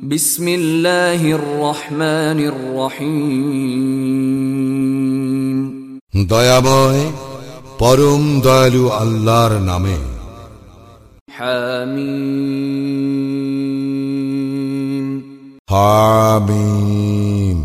বিসমিল্লাহির রহমানির রহিম। দয়াময় পরম দয়ালু আল্লাহর নামে। হামিম হামিম।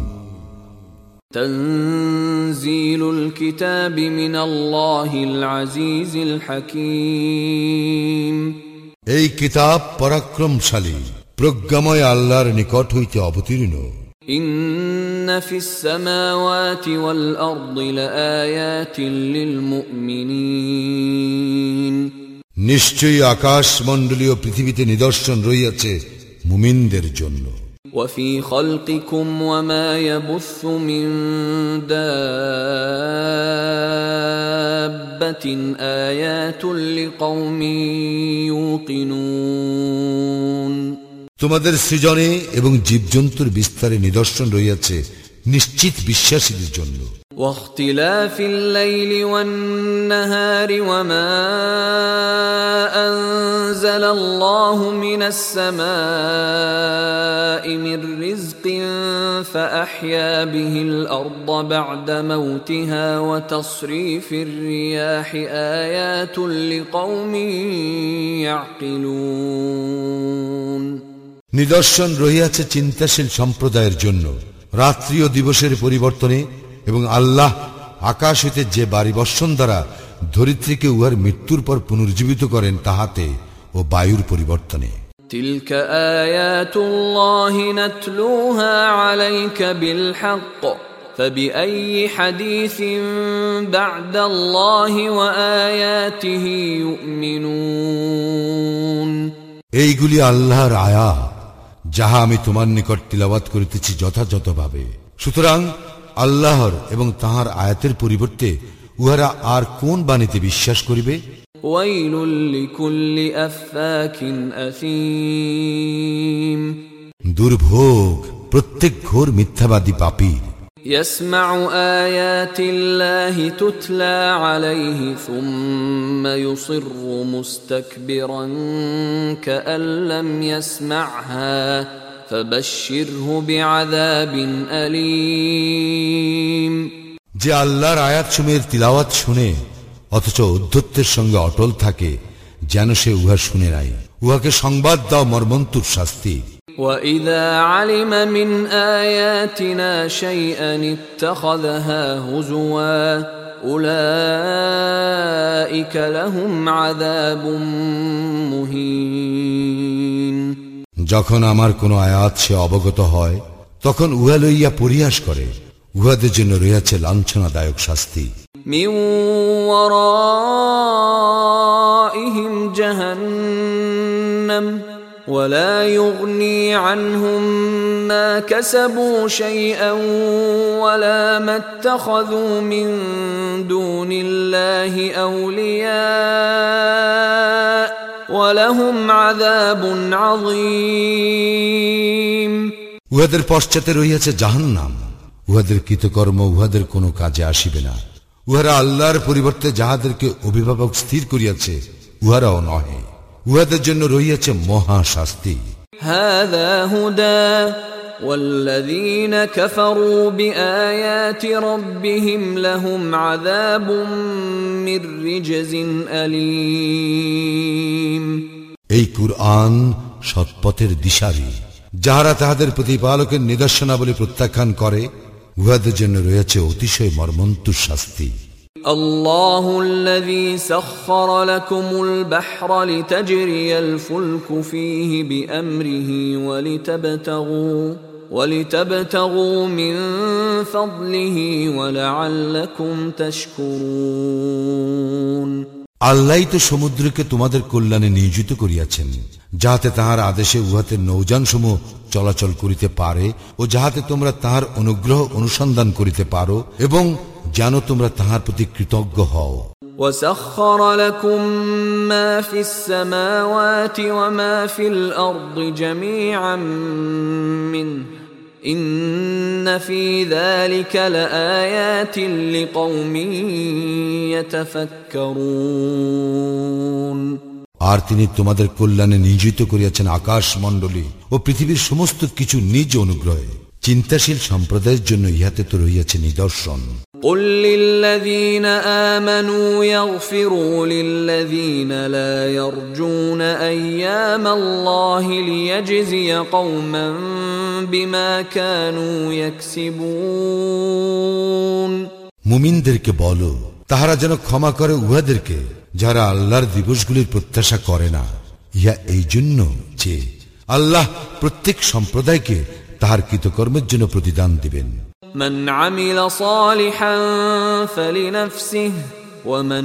তানজিলুল কিতাবি মিনাল্লাহিল আজিজিল হাকীম। এই কিতাব পরাক্রমশালী প্রজ্ঞাময় আল্লাহর নিকট হইতে অবতীর্ণ। ইন্না ফিস সামাওয়াতি ওয়াল আরদি লাআয়াতিন লিল মুমিনিন। নিশ্চয়ই আকাশ মণ্ডলীয় পৃথিবীতে নিদর্শন রইয়াছে মুমিনদের জন্য। وفي خلقكم وما يبث من دابة آيات لقوم يوقنون। তোমাদের সৃজনে এবং জীবজন্তুর বিস্তারে নিদর্শন রইয়াছে নিশ্চিত বিশ্বাসীদের জন্য। واختلاف الليل والنهار وما أنزل الله من السماء من رزق فأحيا به الأرض بعد موتها وتصريف الرياح آيات لقوم يعقلون। নিদর্শন রহিয়াছে চিন্তাশীল সম্প্রদায়ের জন্য রাত্রি ও দিবসের পরিবর্তনে, এবং আল্লাহ আকাশ হইতে যে বাড়ি বর্ষণ দ্বারা ধরিত্রীকে উহার মৃত্যুর পর পুনর্জীবিত করেন তাহাতে ও বায়ুর পরিবর্তনে। تلك آيات الله نتلوها عليك بالحق فبأي حديث بعد الله وآياته يؤمنون। এইগুলি আল্লাহর আয়াত, যাহা আমি তোমার নিকট তিলাওয়াত করিতেছি যথাযথভাবে। সুতরাং আল্লাহর এবং তাহার আয়াতের পরিবর্তে উহারা আর কোন বাণীতে বিশ্বাস করিবে? ওয়াইলুল লিকুল্লি আফফাকিন আসীম। দুর্ভোগ প্রত্যেক ঘোর মিথ্যাবাদী পাপীর। ইয়াসমাউ আয়াতিল্লাহি তুতলা আলাইহি সুম্মা ইউসিররু মুস্তাকবিরান কাআন লাম ইয়াসমা'হা ফাবাশশিরহু বিআযাবিন আলীম। যে আল্লাহর আয়াতসমূহের তিলাওয়াত শুনে অথচ ঔদ্ধত্যের সঙ্গে অটল থাকে, যেন সে উহা শুনে নাই, উহাকে সংবাদ দাও মর্মন্তুর শাস্তি। وَإِذَا عَلِمَ مِنْ آيَاتِنَا شَيْئًا اتَّخَذَهَا هُزُوًا أُولَئِكَ لَهُمْ عَذَابٌ مُهِينٌ। যখন আমার কোন আয়াত সে অবগত হয়, তখন উহা লইয়া পরিহাস করে, উহাদের জন্য রয়েছে লাঞ্ছনাদায়ক শাস্তি। মিন ওয়ারাইহিম জাহান্নাম ওয়ালা ইউগনি আনহুম মা কাসাবু শাইআন ওয়ালা মাত্তাখাযু মিন দুনিল্লাহি আউলিয়া ওয়ালাহুম আযাবুন আযীম। উহাদের পশ্চাতে রহিয়াছে জাহান্নাম, উহাদের কৃতকর্ম উহাদের কোনো কাজে আসিবে না। উহারা আল্লাহর পরিবর্তে যাহাদেরকে অভিভাবক স্থির করিয়াছে উহারাও নহে, উহাদের জন্য রহিয়াছে মহা শাস্তি। হাযা হুদা ওয়াল্লাযীনা কাফারু বিআয়াতি রাব্বিহিম লাহুম আযাবুম মির রিজজিন আলীম। এই কুরআন সৎপথের দিশারি, যাহারা তাহাদের প্রতিপালকের নিদর্শনাবলী প্রত্যাখ্যান করে, উহাদের জন্য রয়েছে অতিশয় মর্মন্তুর শাস্তি। আল্লাহুল্লাযী সাখখারা লাকুমুল বাহরা লিতাজরিয়াল ফুলকু ফীহি বিআমরিহি ওয়ালিতাবতাগু মিন ফাদলিহি ওয়ালাআল্লাকুম তাশকুরুন। আল্লাহই তো সমুদ্রকে তোমাদের কল্যাণে নিয়োজিত করিয়াছেন, যাহাতে তাহার আদেশে উহাতে নৌযানসমূহ চলাচল করিতে পারে ও যাহাতে তোমরা তাহার অনুগ্রহ অনুসন্ধান করিতে পারো এবং যেন তোমরা তাহার প্রতি কৃতজ্ঞ হও। وَسَخَّرَ لَكُم مَّا فِي السَّمَاوَاتِ وَمَا فِي الْأَرْضِ جَمِيعًا مِّنْهُ إِنَّ فِي ذَلِكَ لَآيَاتٍ لِقَوْمٍ يَتَفَكَّرُونَ। আর তিনি তোমাদের কল্যাণে নিয়োজিত করিয়াছেন আকাশ মণ্ডলী ও পৃথিবীর সমস্ত কিছু নিজ অনুগ্রহে। চিন্তাশীল সম্প্রদায়ের জন্য ইহাতে তো রহিয়াছে নিদর্শন। قل للذين آمنوا يغفروا للذين لا يرجون أيام الله ليجزي قوما بما كانوا يكسبون। মুমিনদেরকে বলো, তাহারা যেন ক্ষমা করে উহাদেরকে যারা আল্লাহর দিবসগুলির প্রত্যাশা করে না। ইহা এই জন্য যে আল্লাহ প্রত্যেক সম্প্রদায়কে তাহার কৃতকর্মের জন্য প্রতিদান দিবেন। من عمل صالحا فلنفسه ومن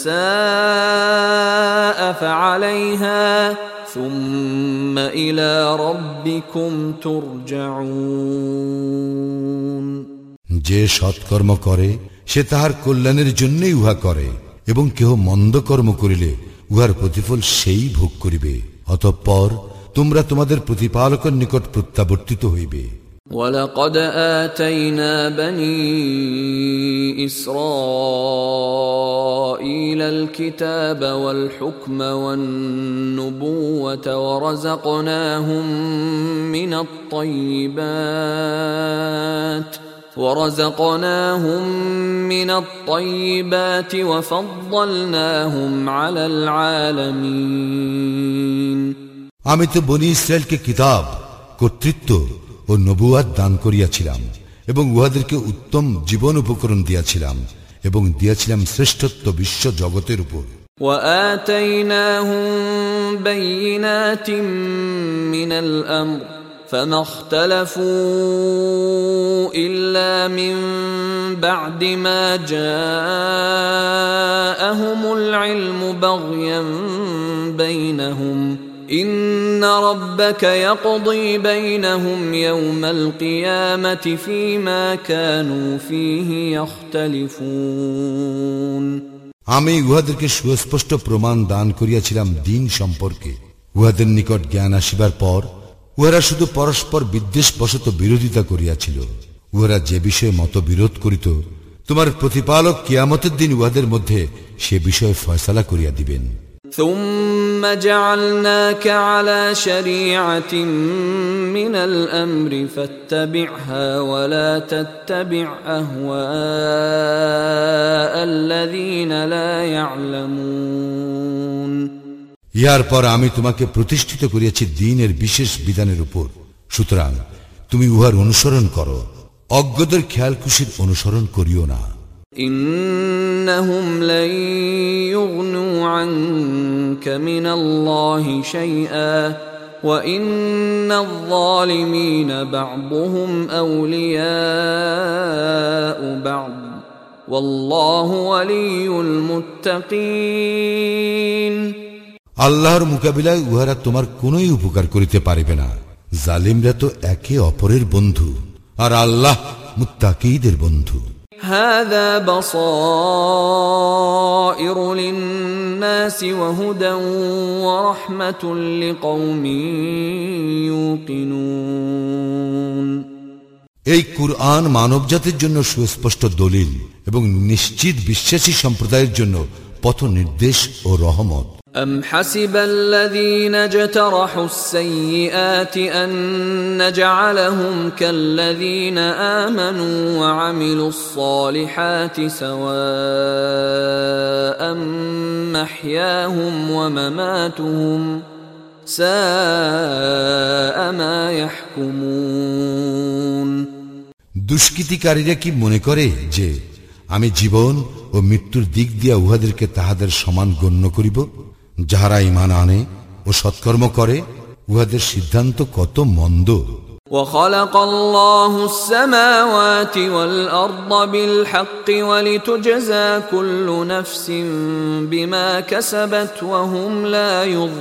أساء فعليها ثم إلى ربكم ترجعون। যে সৎকর্ম করে সে তাহার কল্যাণের জন্যই উহা করে, এবং কেহ মন্দ কর্ম করিলে উহার প্রতিফল সেই ভোগ করিবে। অতঃপর তোমরা তোমাদের প্রতিপালকের নিকট প্রত্যাবর্তিত হইবে। وَلَقَدْ آتَيْنَا بَنِي إِسْرَائِيلَ الْكِتَابَ وَالْحُكْمَ وَالنُّبُوَّةَ ورزقناهم من الطيبات وفضلناهم على العالمين। আমি তো বনি ইসরায়েলকে কিতাব, কর্তৃত্ব ও নবুয়াত দান করিয়াছিলাম, এবং উহাদেরকে উত্তম জীবন উপকরণ দিয়াছিলাম, এবং দিয়াছিলাম শ্রেষ্ঠত্ব বিশ্ব জগতের উপর। وآتيناهم بينات من الأمر فما اختلفوا إلا من بعد ما جاءهم العلم بغيا بينهم إن ربك يقضي بينهم يوم القيامة فيما كانوا فيه يختلفون। আমি উহাদেরকে সুস্পষ্ট প্রমাণ দান করিয়াছিলাম দিন সম্পর্কে। উহাদের নিকট জ্ঞান আসিবার পর উহারা শুধু পরস্পর বিদ্বেষবশত বিরোধিতা করিয়াছিল। উহারা যে বিষয়ে মতবিরোধ করিত, তোমার প্রতিপালক কিয়ামতের দিন উহাদের মধ্যে সে বিষয়ে ফয়সালা করিয়া দিবেন। ثم جعلناك على شريعة من الأمر فاتبعها ولا تتبع أهواء الذين لا يعلمون। ইহার পর আমি তোমাকে প্রতিষ্ঠিত করিয়াছি দ্বীনের বিশেষ বিধানের উপর, সুতরাং তুমি উহার অনুসরণ করো, অজ্ঞদের খেয়ালখুশির অনুসরণ করিও না। إنهم لن يغنوا عنك من الله شيئا وإن الظالمين بعضهم أولياء بعض والله ولي المتقين। আল্লাহর মোকাবিলায় উহারা তোমার কোনই উপকার করিতে পারিবে না। জালিমরা তো একে অপরের বন্ধু, আর আল্লাহ মুত্তাকীদের বন্ধু। هذا بصائر للناس وهدى ورحمة لقوم يوقنون। এই কুরআন মানবজাতির জন্য সুস্পষ্ট দলিল এবং নিশ্চিত বিশ্বাসী সম্প্রদায়ের জন্য পথ নির্দেশ ও রহমত। أم حسب الذين اجترحوا السيئات أن نجعلهم كالذين آمنوا وعملوا الصالحات سواء محياهم ومماتهم ساء ما يحكمون। দুষ্কৃতিকারীরা কি মনে করে যে আমি জীবন ও মৃত্যুর দিক দিয়া উহাদেরকে তাহাদের সমান গণ্য করিব? যাহারা ঈমান আনে ও সৎকর্ম করে উহাদের সিদ্ধান্ত কত মন্দ। وخلق الله السماوات والأرض بالحق ولتجزى كل نفس بما كسبت وهم لا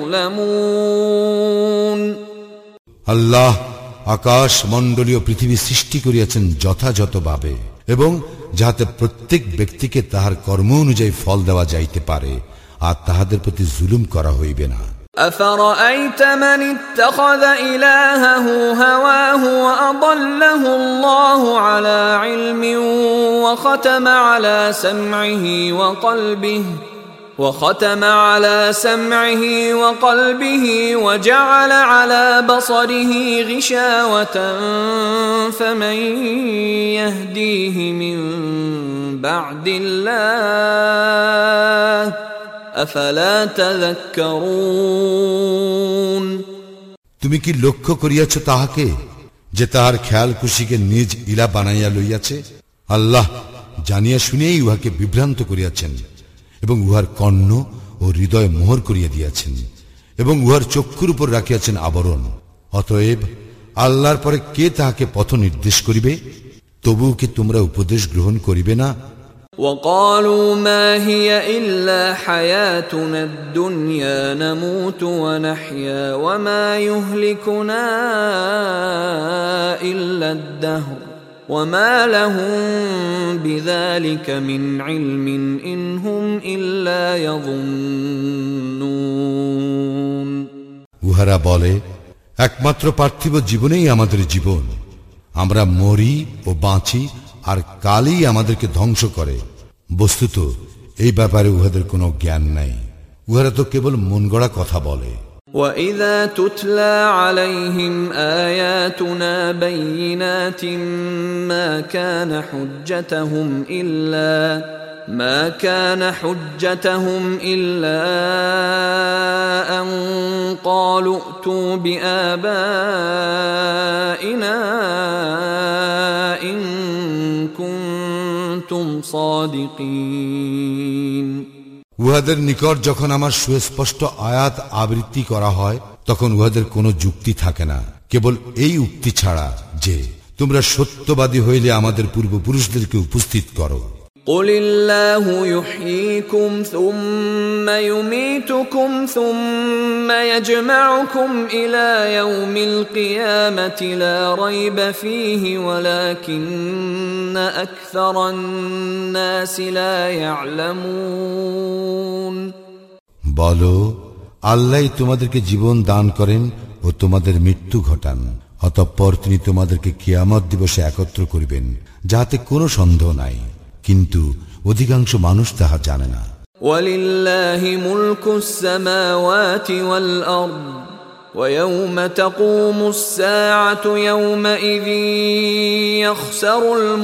يظلمون। আল্লাহ আকাশ মণ্ডলীয় পৃথিবী সৃষ্টি করিয়াছেন যথাযথভাবে, এবং যাহাতে প্রত্যেক ব্যক্তিকে তাহার কর্ম অনুযায়ী ফল দেওয়া যাইতে পারে, আর তাহাদের প্রতি জুলুম করা হইবে না। أفرأيت من اتخذ إلهه هواه وأضله الله على علم وختم على سمعه وقلبه وختم على سمعه وقلبه وجعل على بصره غشاوة فمن يهديه من بعد الله أفلا تذكرون তুমি কি লক্ষ্য করিয়াছ তাহাকে যে তাহার খেয়াল খুশিকে নিজ ইলা বানাইয়া লইয়াছে? আল্লাহ জানিয়া শুনিয়াই উহাকে বিভ্রান্ত করিয়াছেন এবং উহার কর্ণ ও হৃদয় মোহর করিয়া দিয়াছেন এবং উহার চক্ষুর উপর রাখিয়াছেন আবরণ। অতএব আল্লাহর পরে কে তাহাকে পথ নির্দেশ করিবে? তবুও কি তোমরা উপদেশ গ্রহণ করিবে না? وقالوا ما هي إلا حياتنا الدنيا نموت ونحيا وما يهلكنا إلا الدهر وما لهم بذلك من علم إن هم إلا يظنون উহারা বলে, একমাত্র পার্থিব জীবনেই আমাদের জীবন, আমরা মরি ও বাঁচি আর কালই আমাদেরকে ধ্বংস করে। বস্তুত এই ব্যাপারে উহাদের কোনো জ্ঞান নাই, উহারা তো কেবল মন গড়া কথা বলে। وَإِذَا تُتْلَى عَلَيْهِمْ آيَاتُنَا بَيِّنَاتٍ ما كان حجتهم إلا أن قالوا ائتوا بآبائنا إن كنتم صادقين উহাদের নিকট যখন আমার সুস্পষ্ট আয়াত আবৃত্তি করা হয় তখন উহাদের কোনো যুক্তি থাকে না, কেবল এই উক্তি ছাড়া যে তোমরা সত্যবাদী হইলে আমাদের পূর্বপুরুষদেরকে উপস্থিত করো। قل الله يحييكم ثم يميتكم ثم يجمعكم إلى يوم القيامة لا ريب فيه ولكن أكثر الناس لا يعلمون বলো, আল্লাহ তোমাদেরকে জীবন দান করেন ও তোমাদের মৃত্যু ঘটান, অতঃপর তিনি তোমাদেরকে কিয়ামত দিবসে একত্র করিবেন, যাতে কোনো সন্দেহ নাই, কিন্তু অধিকাংশ মানুষ তাহা জানে না। وَلِلَّهِ مُلْكُ السَّمَاوَاتِ وَالْأَرْضِ وَيَوْمَ تَقُومُ السَّاعَةُ يَوْمَئِذٍ يَخْسَرُ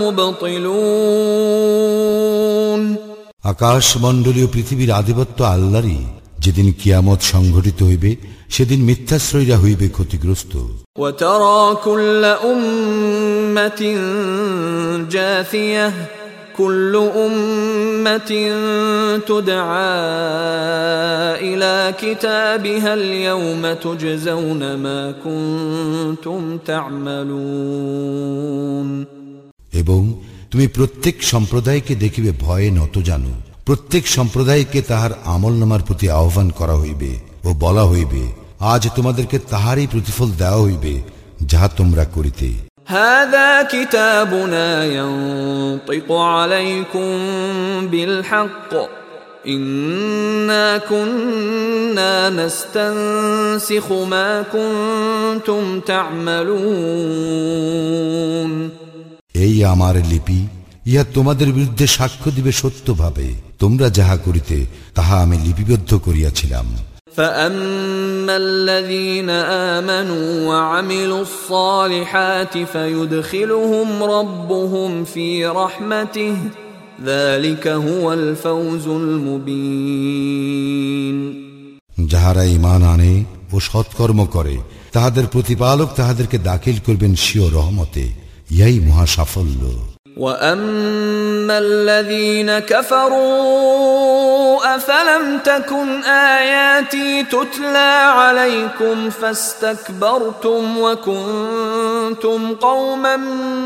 الْمُبْطِلُونَ আকাশ মণ্ডলীয় পৃথিবীর আধিপত্য আল্লাহরই, যেদিন কিয়ামত সংঘটিত হইবে সেদিন মিথ্যাশ্রয়ীরা হইবে ক্ষতিগ্রস্ত। وَتَرَى كُلَّ أُمَّةٍ جَاثِيَةً كل أمة تدعى إلى كتابها اليوم تجزون ما كنتم تعملون এবং তুমি প্রত্যেক সম্প্রদায়কে দেখিবে ভয়ে নত জানো, প্রত্যেক সম্প্রদায়কে তাহার আমলনামার প্রতি আহ্বান করা হইবে ও বলা হইবে, আজ তোমাদেরকে তাহারই প্রতিফল দেওয়া হইবে যাহা তোমরা করিতে। هذا كتابنا ينطق عليكم بالحق إنا كنا نستنسخ ما كنتم تعملون এই আমার লিপি, ইহা তোমাদের বিরুদ্ধে সাক্ষ্য দিবে সত্যভাবে, তোমরা যাহা করিতে তাহা আমি লিপিবদ্ধ করিয়াছিলাম। فأما الذين آمنوا وعملوا الصالحات فيدخلهم ربهم في رحمته ذلك هو الفوز المبين যাহারা ঈমান আনে ও সৎকর্ম করে তাহাদের প্রতিপালক তাহাদেরকে দাখিল করবেন স্বীয় রহমতে, ইহাই মহা সাফল্য। وَأَمَّا الَّذِينَ كَفَرُوا أَفَلَمْ تَكُنْ آيَاتِي تُتْلَى عَلَيْكُمْ فَاسْتَكْبَرْتُمْ وَكُنْتُمْ قَوْمًا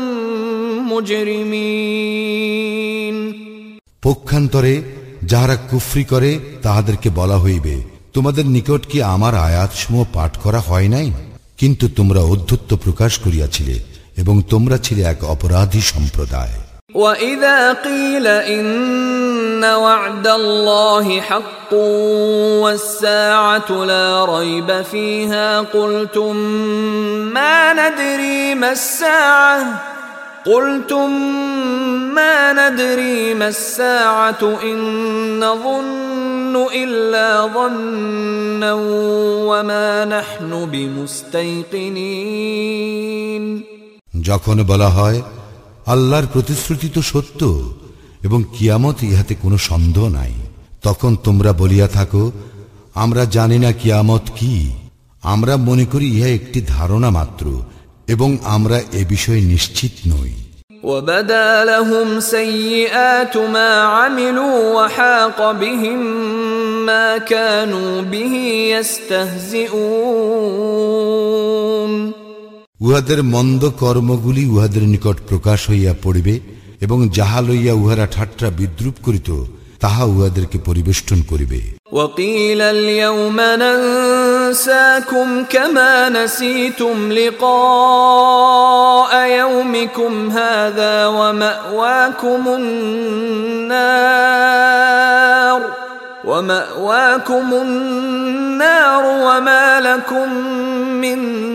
مُجْرِمِينَ পক্ষান্তরে যাহারা কুফরি করে তাহাদেরকে বলা হইবে, তোমাদের নিকট কি আমার আয়াতসমূহ পাঠ করা হয় নাই? কিন্তু তোমরা অধ্যত্ব প্রকাশ করিয়াছিলে এবং তোমরা ছিলে এক অপরাধী সম্প্রদায়। وَإِذَا قِيلَ إِنَّ وَعْدَ اللَّهِ حَقٌّ وَالسَّاعَةُ لَا رَيْبَ فِيهَا قُلْتُمْ مَا نَدْرِي مَا السَّاعَةُ قلتم ما ندري ما الساعة إن نظن إلا ظنا وما نحن بمستيقنين যখন বলা হয় আল্লাহর প্রতিশ্রুতি তো সত্য এবং কিয়ামত ইহাতে কোনো সন্দেহ নাই, তখন তোমরা বলিয়া থাকো আমরা জানি না কিয়ামত কি, আমরা মনে করি ইহা একটি ধারণা মাত্র এবং আমরা এ বিষয়ে নিশ্চিত নই। وبدا لهم سيئات ما عملوا وحاق بهم ما كانوا به يستهزئون উহাদের মন্দ কর্মগুলি উহাদের নিকট প্রকাশ হইয়া পড়িবে এবং যাহা লইয়া উহারা ঠাট্টা বিদ্রুপ করিত তাহা উহাদেরকে পরিবেষ্টন করিবে। وقيل اليوم ننساكم كما نسيتم لقاء يومكم هذا ومأواكم النار وما لكم من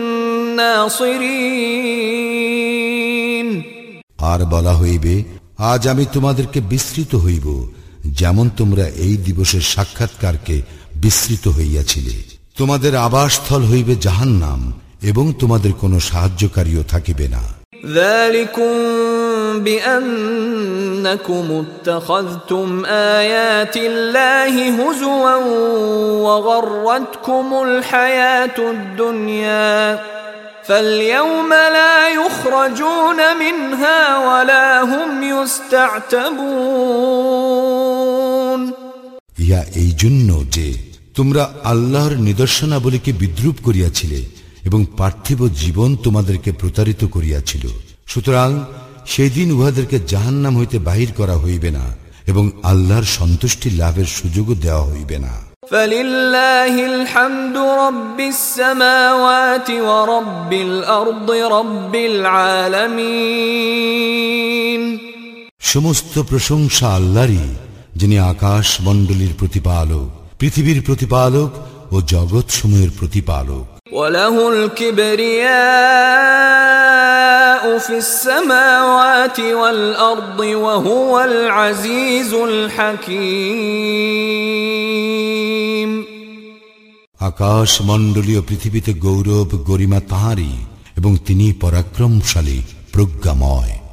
ناصرين আর বলা হইবে আজ আমি তোমাদেরকে বিস্মৃত হইব যেমন তোমরা এই দিবসের সাক্ষাৎকারকে বিস্মৃত হইয়াছিলে। তোমাদের আবাসস্থল হইবে জাহান্নাম এবং তোমাদের কোনো সাহায্যকারীও থাকিবে না। ذلكم بأنكم اتخذتم آيات الله هزوا وغرتكم الحياة الدنيا فاليوم لا يخرجون منها ولا هم يستعتبون ইয়া এই জন্য যে তোমরা আল্লাহর নিদর্শনাবলীকে বিদ্রুপ করিয়াছিলে এবং পার্থিব জীবন তোমাদেরকে প্রতারিত করিয়াছিল, সুতরাং সেই দিন উহাদেরকে জাহান্নাম হইতে বাহির করা হইবে না এবং আল্লাহর সন্তুষ্টি লাভের সুযোগও দেওয়া হইবে না। فلله الحمد رب السماوات ورب الأرض رب العالمين সমস্ত প্রশংসা আল্লাহরই, যিনি আকাশ মণ্ডলীর প্রতিপালক, পৃথিবীর প্রতিপালক ও জগৎ সমূহের প্রতিপালক। وله الكبرياء في السماوات والأرض وهو العزيز الحكيم আকাশ মণ্ডলীয় পৃথিবীতে গৌরব গরিমা তাঁরই এবং তিনি পরাক্রমশালী প্রজ্ঞাময়।